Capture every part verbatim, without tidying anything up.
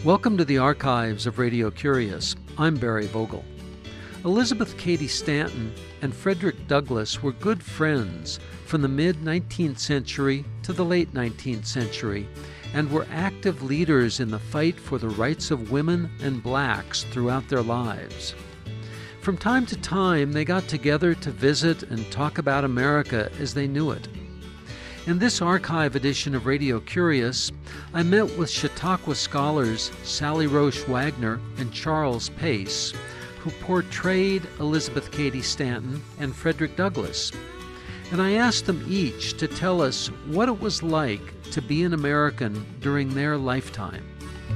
Welcome to the archives of Radio Curious. I'm Barry Vogel. Elizabeth Cady Stanton and Frederick Douglass were good friends from the mid-nineteenth century to the late nineteenth century and were active leaders in the fight for the rights of women and blacks throughout their lives. From time to time, they got together to visit and talk about America as they knew it. In this archive edition of Radio Curious, I met with Chautauqua scholars Sally Roche Wagner and Charles Pace, who portrayed Elizabeth Cady Stanton and Frederick Douglass. And I asked them each to tell us what it was like to be an American during their lifetime.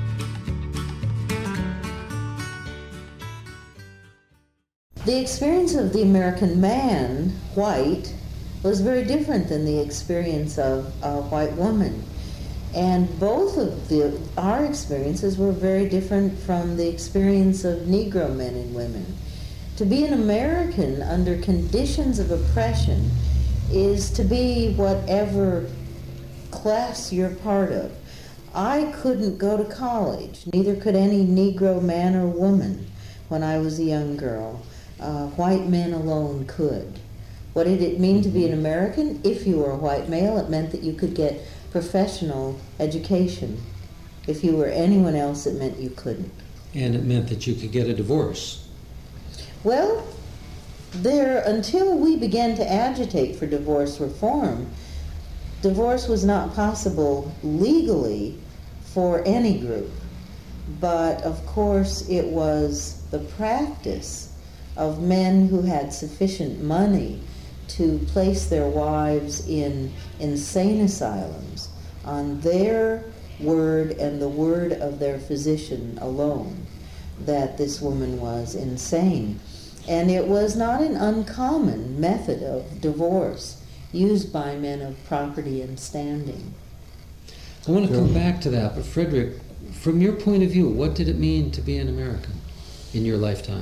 The experience of the American man, white, was very different than the experience of a white woman. And both of the, our experiences were very different from the experience of Negro men and women. To be an American under conditions of oppression is to be whatever class you're part of. I couldn't go to college, neither could any Negro man or woman when I was a young girl. Uh, white men alone could. What did it mean to be an American? If you were a white male, it meant that you could get professional education. If you were anyone else, it meant you couldn't. And it meant that you could get a divorce. Well, there, until we began to agitate for divorce reform, divorce was not possible legally for any group. But of course, it was the practice of men who had sufficient money to place their wives in insane asylums on their word and the word of their physician alone that this woman was insane. And it was not an uncommon method of divorce used by men of property and standing. I want to come back to that, but Frederick, from your point of view, what did it mean to be an American in your lifetime?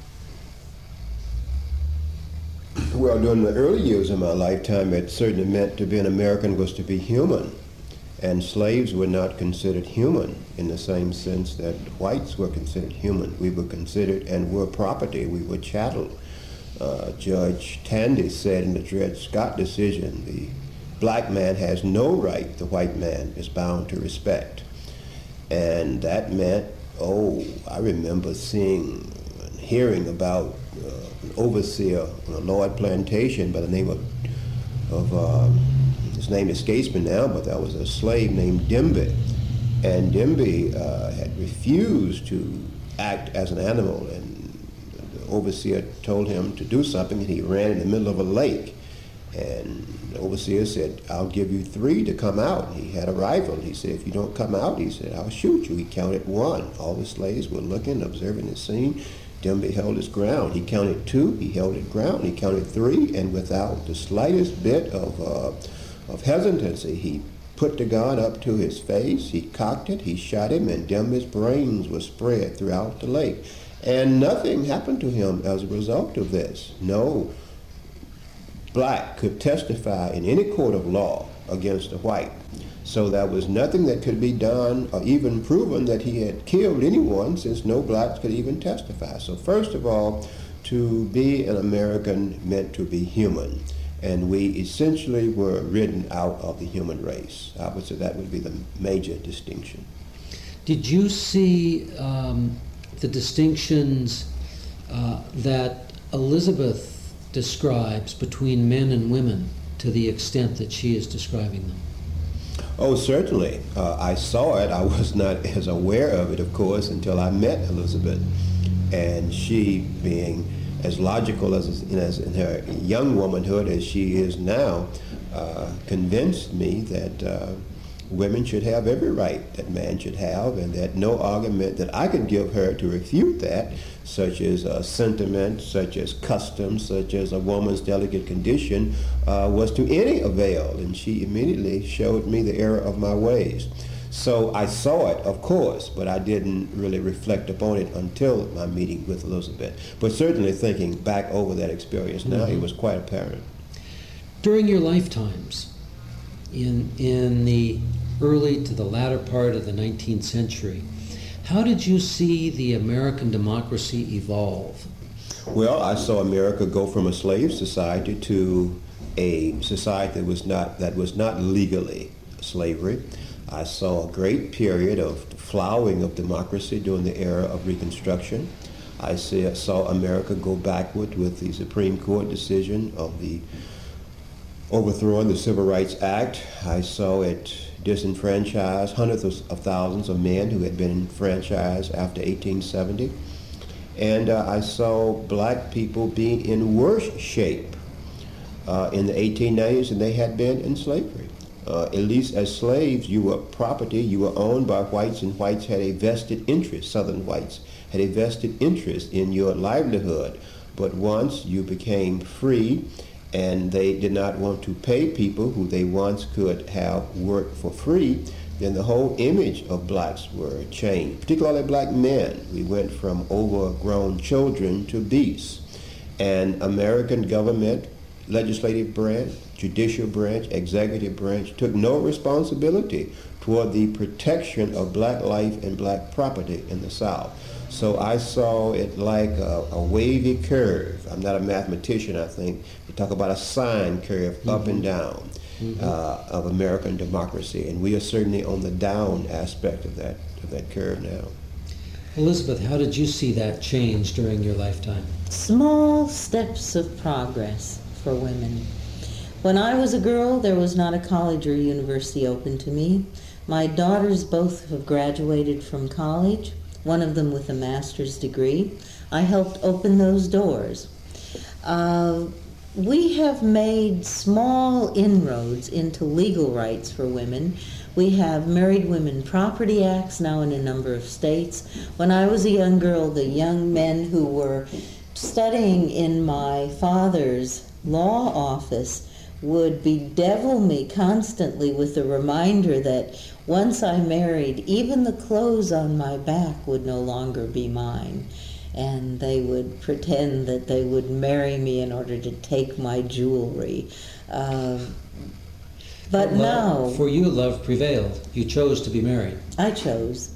Well, during the early years of my lifetime, it certainly meant to be an American was to be human. And slaves were not considered human in the same sense that whites were considered human. We were considered and were property. We were chattel. Uh, Judge Tandy said in the Dred Scott decision, the black man has no right the white man is bound to respect. And that meant, oh, I remember seeing and hearing about uh, an overseer on a Lloyd plantation by the name of, of uh, his name escapes me now, but that was a slave named Demby. And Demby uh, had refused to act as an animal, and the overseer told him to do something, and he ran in the middle of a lake. And the overseer said, I'll give you three to come out. He had a rifle. He said, if you don't come out, he said, I'll shoot you. He counted one. All the slaves were looking, observing the scene. Demby held his ground. He counted two, he held his ground. He counted three, and without the slightest bit of, uh, of hesitancy, he put the gun up to his face, he cocked it, he shot him, and Demby's brains were spread throughout the lake. And nothing happened to him as a result of this. No black could testify in any court of law against a white. So there was nothing that could be done or even proven that he had killed anyone, since no blacks could even testify. So first of all, to be an American meant to be human. And we essentially were written out of the human race. I would say that would be the major distinction. Did you see um, the distinctions uh, that Elizabeth describes between men and women to the extent that she is describing them? Oh, certainly. Uh, I saw it. I was not as aware of it, of course, until I met Elizabeth. And she, being as logical as, as in her young womanhood as she is now, uh, convinced me that uh, women should have every right that man should have, and that no argument that I could give her to refute that, such as uh, sentiment, such as custom, such as a woman's delicate condition, uh, was to any avail. And she immediately showed me the error of my ways. So I saw it, of course, but I didn't really reflect upon it until my meeting with Elizabeth. But certainly thinking back over that experience now, mm-hmm. It was quite apparent. During your lifetimes, in, in the early to the latter part of the nineteenth century, How did you see the American democracy evolve? Well, I saw America go from a slave society to a society that was not, that was not legally slavery. I saw a great period of flowering of democracy during the era of Reconstruction. I see, saw America go backward with the Supreme Court decision of the overthrowing the Civil Rights Act. I saw it disenfranchise hundreds of, of thousands of men who had been enfranchised after eighteen seventy. And uh, I saw black people being in worse shape uh, in the eighteen nineties than they had been in slavery. Uh, at least as slaves, you were property, you were owned by whites, and whites had a vested interest, Southern whites had a vested interest in your livelihood. But once you became free, and they did not want to pay people who they once could have worked for free, then the whole image of blacks were changed, particularly black men. We went from overgrown children to beasts. And American government, legislative branch, judicial branch, executive branch, took no responsibility toward the protection of black life and black property in the South. So I saw it like a, a wavy curve. I'm not a mathematician, I think. They talk about a sine curve, mm-hmm. up and down, mm-hmm. uh, of American democracy. And we are certainly on the down aspect of that, of that curve now. Elizabeth, how did you see that change during your lifetime? Small steps of progress for women. When I was a girl, there was not a college or university open to me. My daughters both have graduated from college, one of them with a master's degree. I helped open those doors. Uh, we have made small inroads into legal rights for women. We have Married Women Property Acts now in a number of states. When I was a young girl, the young men who were studying in my father's law office would bedevil me constantly with the reminder that once I married, even the clothes on my back would no longer be mine. And they would pretend that they would marry me in order to take my jewelry. Uh, but well, now... For you, love prevailed. You chose to be married. I chose.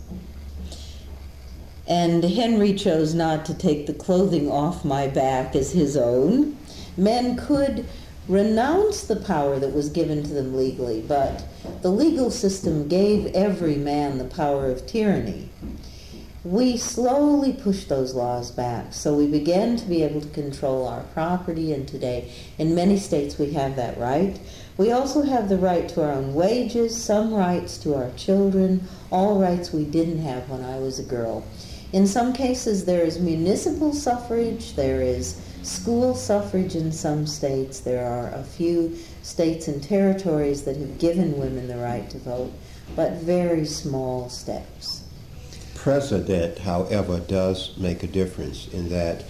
And Henry chose not to take the clothing off my back as his own. Men could renounce the power that was given to them legally, but the legal system gave every man the power of tyranny. We slowly pushed those laws back, so we began to be able to control our property, and today in many states we have that right. We also have the right to our own wages, some rights to our children, all rights we didn't have when I was a girl. In some cases there is municipal suffrage, there is school suffrage in some states. There are a few states and territories that have given women the right to vote, but very small steps. Precedent, however, does make a difference in that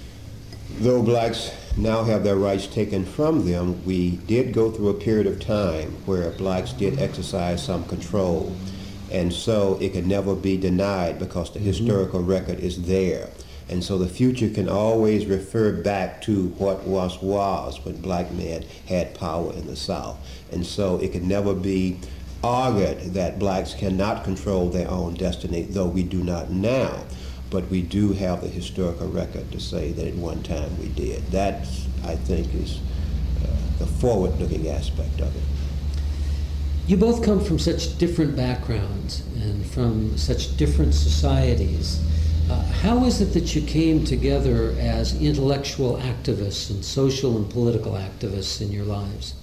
though blacks now have their rights taken from them, we did go through a period of time where blacks did exercise some control. And so it could never be denied because the mm-hmm. historical record is there. And so the future can always refer back to what was was when black men had power in the South. And so it can never be argued that blacks cannot control their own destiny, though we do not now. But we do have the historical record to say that at one time we did. That, I think, is uh, the forward-looking aspect of it. You both come from such different backgrounds and from such different societies. Uh, how is it that you came together as intellectual activists and social and political activists in your lives?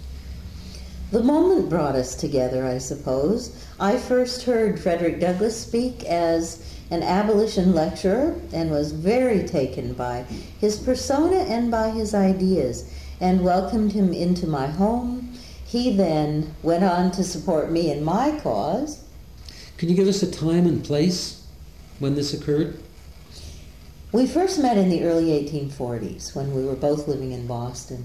The moment brought us together, I suppose. I first heard Frederick Douglass speak as an abolition lecturer and was very taken by his persona and by his ideas and welcomed him into my home. He then went on to support me in my cause. Can you give us a time and place when this occurred? We first met in the early eighteen forties when we were both living in Boston.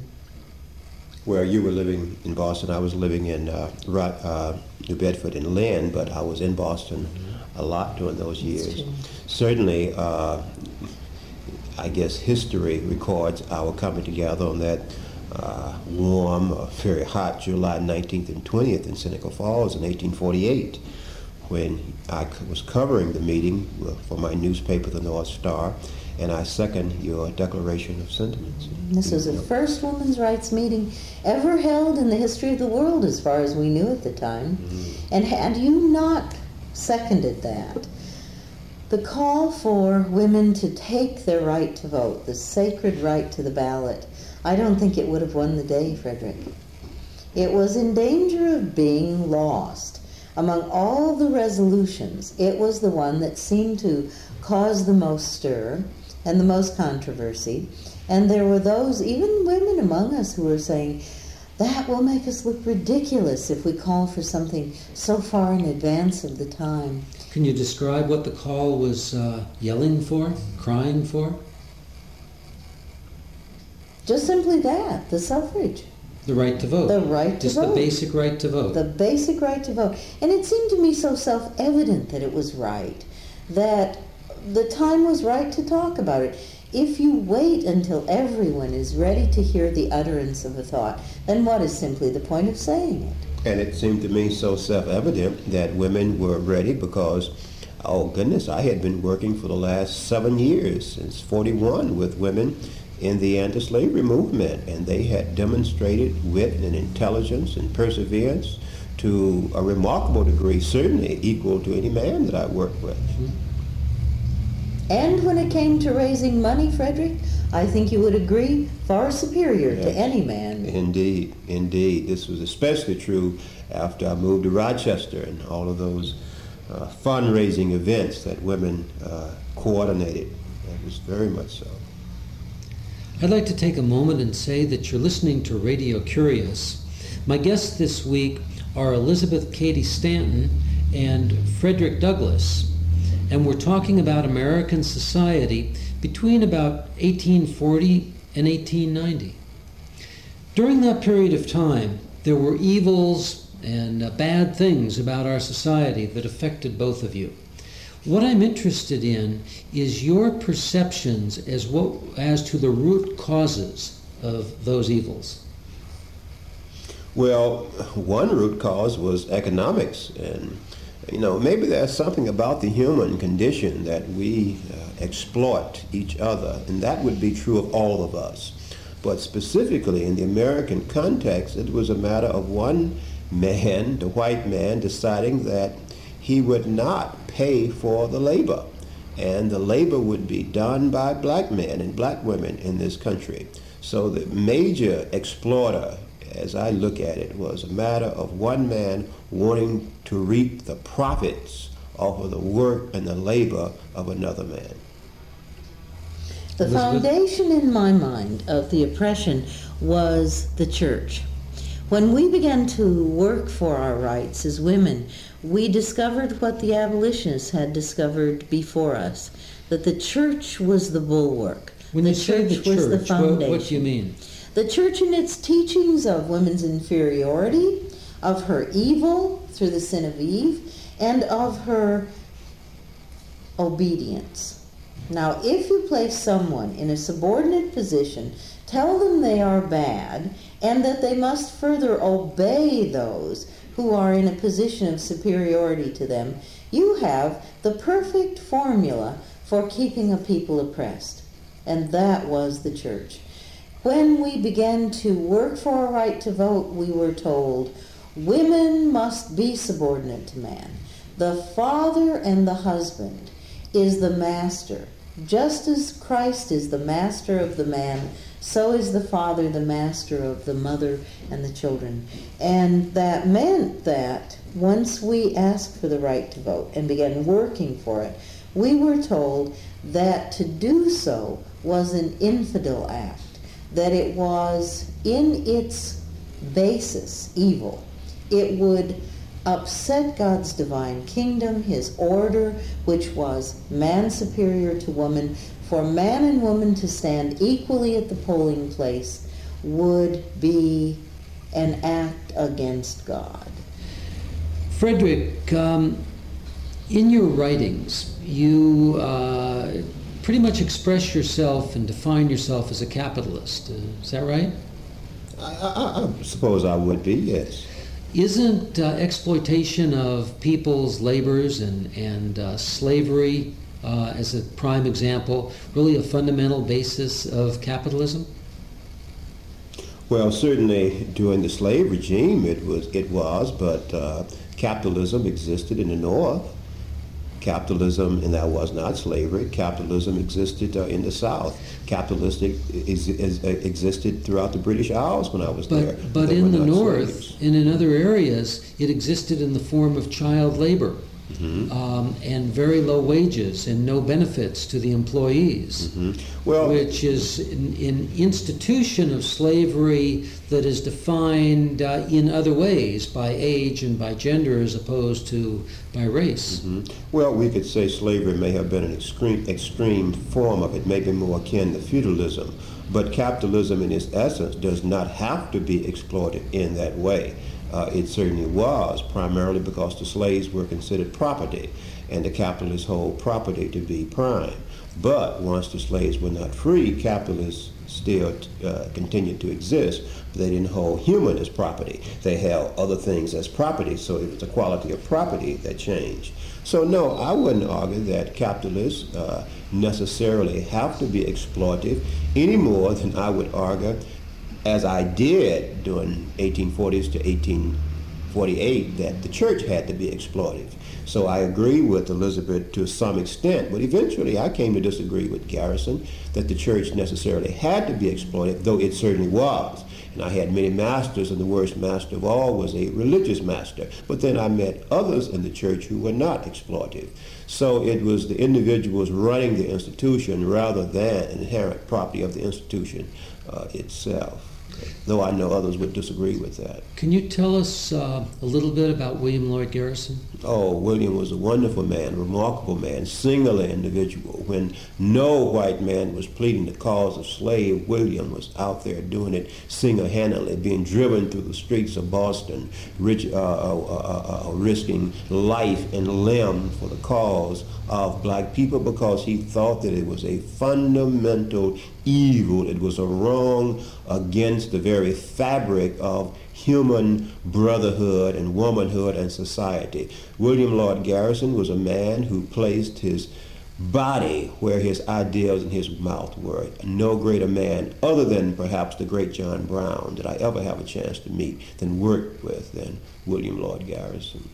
Where you were living in Boston, I was living in uh, uh, New Bedford and Lynn, but I was in Boston a lot during those years. Certainly, uh, I guess history records our coming together on that uh, warm, uh, very hot July nineteenth and twentieth in Seneca Falls in eighteen forty-eight, when I was covering the meeting for my newspaper, the North Star, and I second your Declaration of Sentiments. This was the first women's rights meeting ever held in the history of the world, as far as we knew at the time. Mm-hmm. And had you not seconded that, the call for women to take their right to vote, the sacred right to the ballot, I don't think it would have won the day, Frederick. It was in danger of being lost. Among all the resolutions, it was the one that seemed to cause the most stir and the most controversy. And there were those, even women among us, who were saying, that will make us look ridiculous if we call for something so far in advance of the time. Can you describe what the call was uh, yelling for, crying for? Just simply that, the suffrage. The right to vote. The right to Just vote. the basic right to vote. The basic right to vote. And it seemed to me so self-evident that it was right, that the time was right to talk about it. If you wait until everyone is ready to hear the utterance of a thought, then what is simply the point of saying it? And it seemed to me so self-evident that women were ready because, oh goodness, I had been working for the last seven years, since forty-one, with women in the anti-slavery movement, and they had demonstrated wit and intelligence and perseverance to a remarkable degree, certainly equal to any man that I worked with. And when it came to raising money, Frederick, I think you would agree, far superior Yes. to any man. Indeed, indeed. This was especially true after I moved to Rochester and all of those uh, fundraising events that women uh, coordinated. It was very much so. I'd like to take a moment and say that you're listening to Radio Curious. My guests this week are Elizabeth Cady Stanton and Frederick Douglass, and we're talking about American society between about eighteen forty and eighteen ninety. During that period of time, there were evils and uh, bad things about our society that affected both of you. What I'm interested in is your perceptions as what as to the root causes of those evils. Well, one root cause was economics, and you know, maybe there's something about the human condition that we uh, exploit each other, and that would be true of all of us. But specifically in the American context, it was a matter of one man, the white man, deciding that he would not pay for the labor, and the labor would be done by black men and black women in this country. So the major exploiter, as I look at it, was a matter of one man wanting to reap the profits off of the work and the labor of another man. The Elizabeth? foundation in my mind of the oppression was the church. When we began to work for our rights as women, we discovered what the abolitionists had discovered before us, that the church was the bulwark. When the you say the church was the church, what, foundation. what do you mean? The church in its teachings of women's inferiority, of her evil through the sin of Eve, and of her obedience. Now, if you place someone in a subordinate position, tell them they are bad, and that they must further obey those who are in a position of superiority to them, you have the perfect formula for keeping a people oppressed. And that was the church. When we began to work for a right to vote, we were told, women must be subordinate to man. The father and the husband is the master. Just as Christ is the master of the man, so is the father the master of the mother and the children. And that meant that once we asked for the right to vote and began working for it, we were told that to do so was an infidel act, that it was in its basis evil. It would upset God's divine kingdom, his order, which was man superior to woman. For man and woman to stand equally at the polling place would be an act against God. Frederick, um, in your writings, you uh, pretty much express yourself and define yourself as a capitalist. Uh, is that right? I, I, I suppose I would be, yes. Isn't uh, exploitation of people's labors and, and uh, slavery, uh, as a prime example, really a fundamental basis of capitalism? Well, certainly during the slave regime it was, it was but uh, capitalism existed in the North. Capitalism, and that was not slavery, capitalism existed uh, in the South. Capitalistic is, is, uh, existed throughout the British Isles when I was but, there. But they in the not North slaves. and in other areas, it existed in the form of child labor. Mm-hmm. Um, and very low wages and no benefits to the employees, mm-hmm. well, which is an, an institution of slavery that is defined uh, in other ways by age and by gender as opposed to by race. Mm-hmm. Well, we could say slavery may have been an extreme, extreme form of it, maybe more akin to feudalism, but capitalism in its essence does not have to be exploited in that way. Uh, it certainly was, primarily because the slaves were considered property, and the capitalists hold property to be prime. But once the slaves were not free, capitalists still uh, continued to exist, but they didn't hold human as property. They held other things as property, so it was the quality of property that changed. So no, I wouldn't argue that capitalists uh, necessarily have to be exploitive any more than I would argue, as I did during eighteen forties to eighteen forty-eight, that the church had to be exploitive. So I agree with Elizabeth to some extent, but eventually I came to disagree with Garrison that the church necessarily had to be exploitive, though it certainly was. And I had many masters, and the worst master of all was a religious master. But then I met others in the church who were not exploitive. So it was the individuals running the institution rather than an inherent property of the institution uh, itself, though I know others would disagree with that. Can you tell us uh, a little bit about William Lloyd Garrison? Oh, William was a wonderful man, remarkable man, singular individual. When no white man was pleading the cause of slave, William was out there doing it single-handedly, being driven through the streets of Boston, rich, uh, uh, uh, uh, risking life and limb for the cause of black people, because he thought that it was a fundamental evil. It was a wrong against the very fabric of human brotherhood and womanhood and society. William Lloyd Garrison was a man who placed his body where his ideals and his mouth were. No greater man, other than perhaps the great John Brown, did I ever have a chance to meet than work with than William Lloyd Garrison.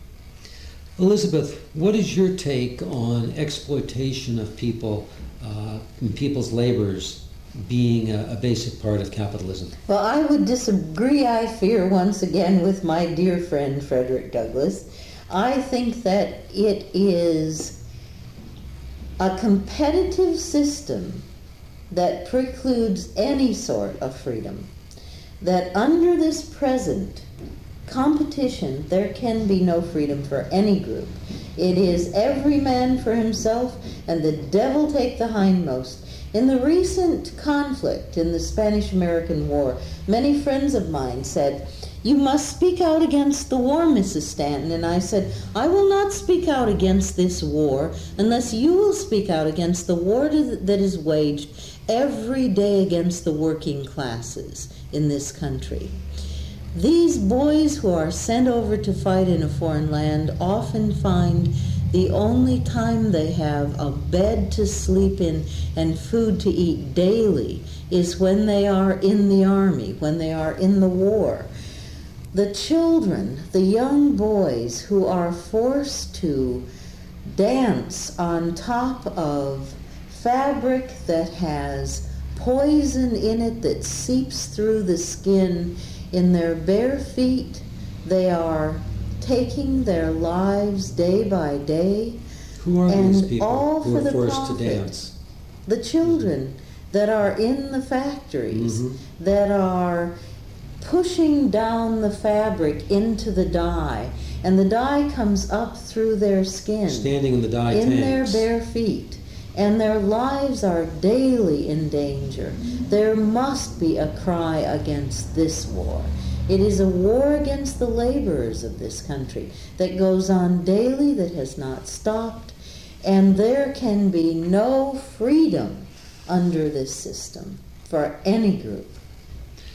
Elizabeth, what is your take on exploitation of people uh, and people's labors being a, a basic part of capitalism? Well, I would disagree, I fear, once again with my dear friend Frederick Douglass. I think that it is a competitive system that precludes any sort of freedom. That under this present competition, there can be no freedom for any group. It is every man for himself, and the devil take the hindmost. In the recent conflict in the Spanish-American War, many friends of mine said, "You must speak out against the war, Missus Stanton." And I said, "I will not speak out against this war unless you will speak out against the war that is waged every day against the working classes in this country." These boys who are sent over to fight in a foreign land often find the only time they have a bed to sleep in and food to eat daily is when they are in the army, when they are in the war. The children, the young boys who are forced to dance on top of fabric that has poison in it that seeps through the skin, in their bare feet, they are taking their lives day by day. Who are and these people all who for are the forced profit. to dance? The children that are in the factories, Mm-hmm. that are pushing down the fabric into the dye, and the dye comes up through their skin, Standing in the dye in tanks. their bare feet, and their lives are daily in danger. There must be a cry against this war. It is a war against the laborers of this country that goes on daily, that has not stopped, and there can be no freedom under this system for any group.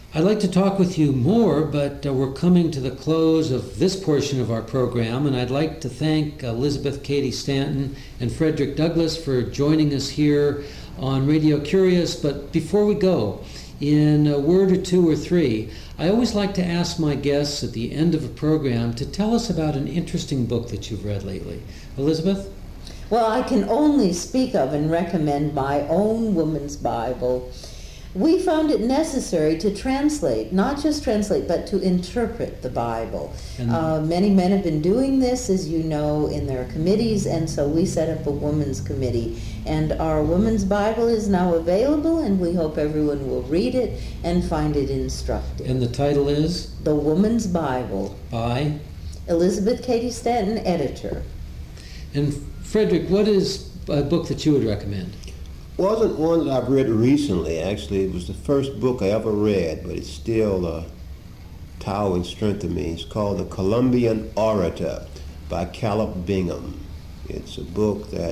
I'd like to talk with you more, but uh, we're coming to the close of this portion of our program, and I'd like to thank Elizabeth Cady Stanton and Frederick Douglass for joining us here on Radio Curious. But before we go, in a word or two or three, I always like to ask my guests at the end of a program to tell us about an interesting book that you've read lately. Elizabeth? Well, I can only speak of and recommend my own Woman's Bible. We found it necessary to translate, not just translate, but to interpret the Bible. Uh, many men have been doing this, as you know, in their committees, and so we set up a women's committee. And our Woman's Bible is now available, and we hope everyone will read it and find it instructive. And the title is? The Woman's Bible. By? Elizabeth Cady Stanton, editor. And Frederick, what is a book that you would recommend? Wasn't one that I've read recently, actually. It was the first book I ever read, but it's still a towering strength of me. It's called The Columbian Orator by Caleb Bingham. It's a book that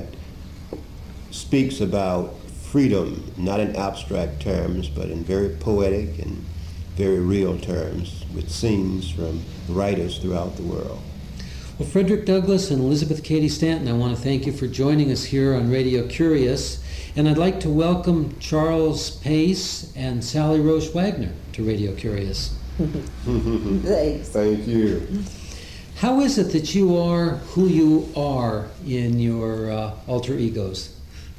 speaks about freedom, not in abstract terms, but in very poetic and very real terms, with scenes from writers throughout the world. Well, Frederick Douglass and Elizabeth Cady Stanton, I want to thank you for joining us here on Radio Curious. And I'd like to welcome Charles Pace and Sally Roche Wagner to Radio Curious. Thanks. Thank you. How is it that you are who you are in your uh, alter egos?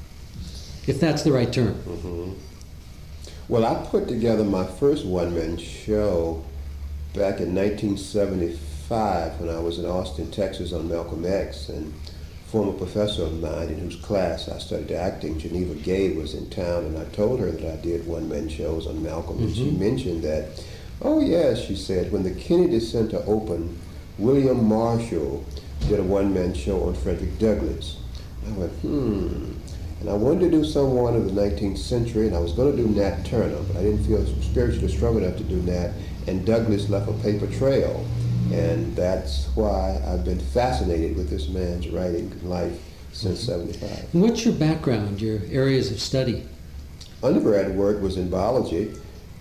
If that's the right term. Mm-hmm. Well, I put together my first one-man show back in nineteen seventy-five when I was in Austin, Texas on Malcolm X, and a former professor of mine in whose class I studied acting, Geneva Gay, was in town, and I told her that I did one-man shows on Malcolm, mm-hmm. and she mentioned that, oh yes, she said, when the Kennedy Center opened, William Marshall did a one-man show on Frederick Douglass. I went, hmm. And I wanted to do someone of the nineteenth century, and I was going to do Nat Turner, but I didn't feel spiritually strong enough to do Nat, and Douglass left a paper trail. And that's why I've been fascinated with this man's writing and life since seventy-five. What's your background, your areas of study? Undergrad work was in biology,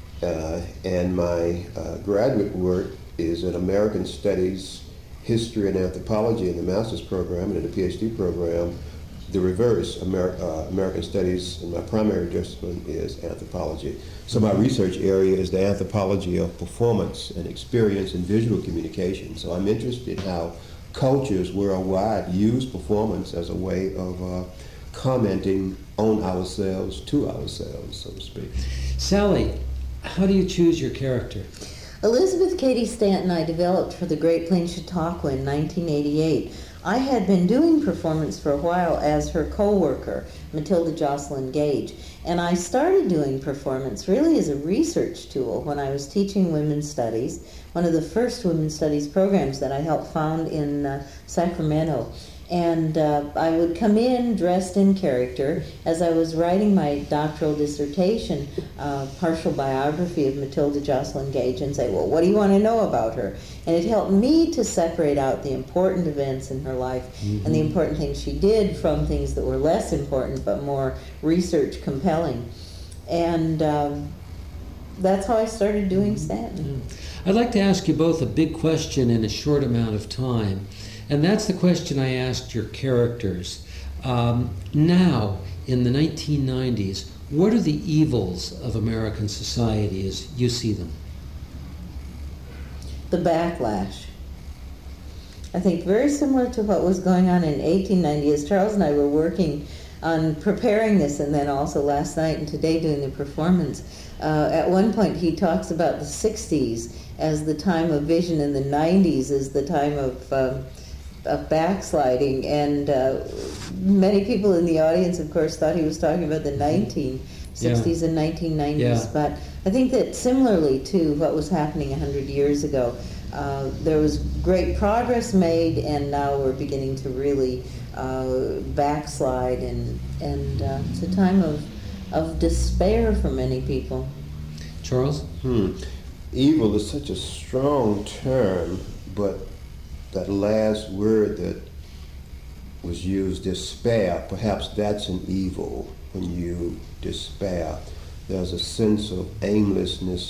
uh, and my uh, graduate work is in American Studies, History, and Anthropology in the master's program, and in the PhD program, the reverse, Amer- uh, American Studies, and my primary discipline is anthropology. So my research area is the anthropology of performance and experience and visual communication. So I'm interested in how cultures worldwide use performance as a way of uh, commenting on ourselves, to ourselves, so to speak. Sally, how do you choose your character? Elizabeth Cady Stanton I developed for the Great Plains Chautauqua in nineteen eighty-eight. I had been doing performance for a while as her co-worker, Matilda Jocelyn Gage, and I started doing performance really as a research tool when I was teaching women's studies, one of the first women's studies programs that I helped found in uh, Sacramento. And uh, I would come in dressed in character as I was writing my doctoral dissertation, uh, partial biography of Matilda Jocelyn Gage, and say, well, what do you want to know about her? And it helped me to separate out the important events in her life mm-hmm. and the important things she did from things that were less important but more research compelling. And um, that's how I started doing Stanton. I'd like to ask you both a big question in a short amount of time. And that's the question I asked your characters. Um, now, in the nineteen nineties, what are the evils of American society as you see them? The backlash. I think very similar to what was going on in eighteen ninety, as Charles and I were working on preparing this, and then also last night and today doing the performance. Uh, at one point he talks about the sixties as the time of vision and the nineties as the time of um, of backsliding, and uh, many people in the audience, of course, thought he was talking about the nineteen sixties yeah. and nineteen nineties. Yeah. But I think that similarly to what was happening one hundred years ago, uh, there was great progress made, and now we're beginning to really uh, backslide, and, and uh, it's a time of, of despair for many people. Charles? Hmm. Evil is such a strong term, but that last word that was used, despair, perhaps that's an evil when you despair. There's a sense of aimlessness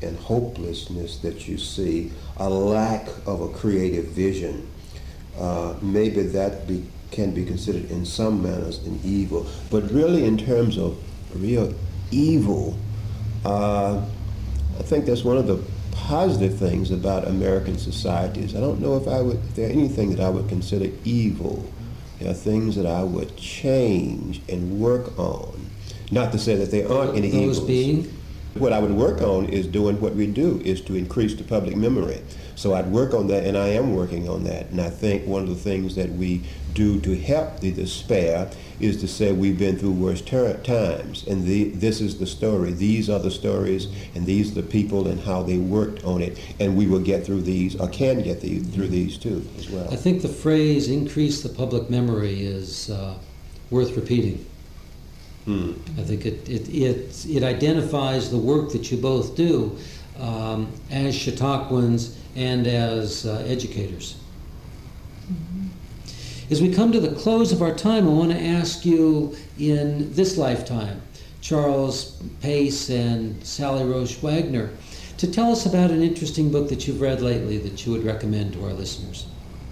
and hopelessness that you see, a lack of a creative vision. Uh, maybe that be, can be considered in some manners an evil. But really in terms of real evil, uh, I think that's one of the positive things about American societies. I don't know if I would, if there anything that I would consider evil. There are things that I would change and work on. Not to say that there aren't any evils. Those being? What I would work on is doing what we do, is to increase the public memory. So I'd work on that, and I am working on that. And I think one of the things that we do to help the despair is to say we've been through worse ter- times, and the, this is the story. These are the stories, and these are the people and how they worked on it, and we will get through these, or can get the, through these too, as well. I think the phrase "increase the public memory" is uh, worth repeating. Hmm. I think it, it it it identifies the work that you both do um, as Chautauquans and as uh, educators. Mm-hmm. As we come to the close of our time, I want to ask you, in this lifetime, Charles Pace and Sally Roche Wagner, to tell us about an interesting book that you've read lately that you would recommend to our listeners.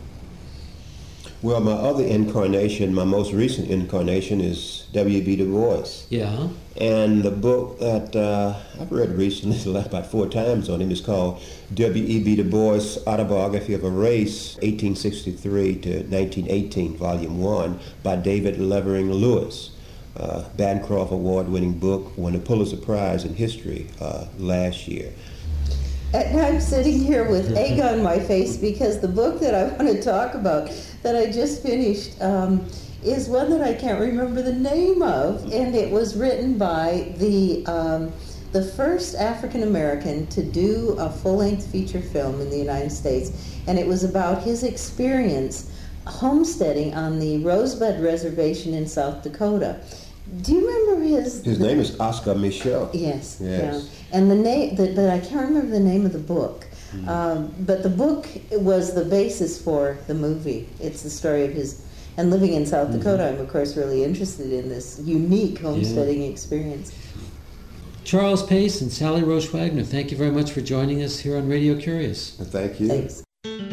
Well, my other incarnation, my most recent incarnation, is W B Du Bois. Yeah. And the book that uh, I've read recently, about four times on him, is called W E B Du Bois, Autobiography of a Race, eighteen sixty-three to nineteen eighteen, Volume one, by David Levering Lewis. Uh, Bancroft Award-winning book, won a Pulitzer Prize in History uh, last year. And I'm sitting here with egg on my face because the book that I want to talk about that I just finished um, is one that I can't remember the name of, and it was written by the um, the first African American to do a full-length feature film in the United States, and it was about his experience homesteading on the Rosebud Reservation in South Dakota. Do you remember his? His name is Oscar Michel. Yes. Yes. Yeah. And the name, but I can't remember the name of the book. Mm-hmm. Um, but the book was the basis for the movie. It's the story of his. And living in South Dakota, mm-hmm. I'm of course really interested in this unique homesteading yeah. experience. Charles Pace and Sally Roche Wagner, thank you very much for joining us here on Radio Curious. Thank you. Thanks.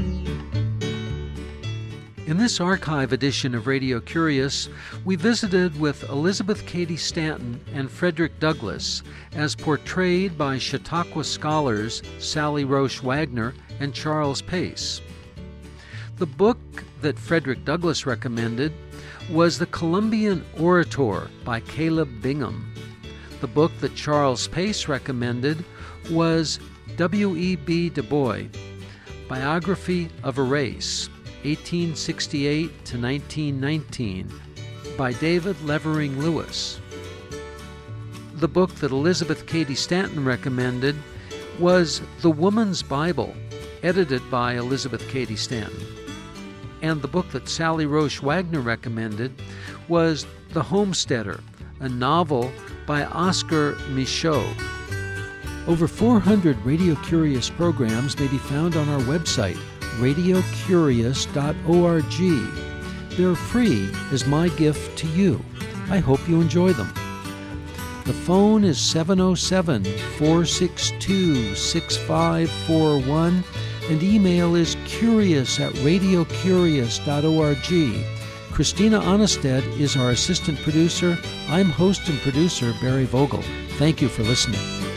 In this archive edition of Radio Curious, we visited with Elizabeth Cady Stanton and Frederick Douglass as portrayed by Chautauqua scholars Sally Roche Wagner and Charles Pace. The book that Frederick Douglass recommended was The Columbian Orator by Caleb Bingham. The book that Charles Pace recommended was W E B Du Bois, Biography of a Race, eighteen sixty-eight to nineteen nineteen, by David Levering Lewis. The book that Elizabeth Cady Stanton recommended was The Woman's Bible, edited by Elizabeth Cady Stanton. And the book that Sally Roche Wagner recommended was The Homesteader, a novel by Oscar Michaud. Over four hundred Radio Curious programs may be found on our website, radio curious dot org. They're free as my gift to you. I hope you enjoy them. The phone is seven oh seven, four six two, six five four one, and email is curious at radio curious dot org. Christina Onnested is our assistant producer. I'm host and producer Barry Vogel. Thank you for listening.